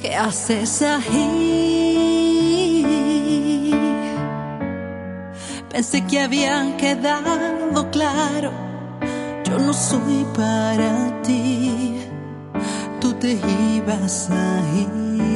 ¿Qué haces ahí? Pensé que había quedado claro, yo no soy para ti, tú te ibas a ir.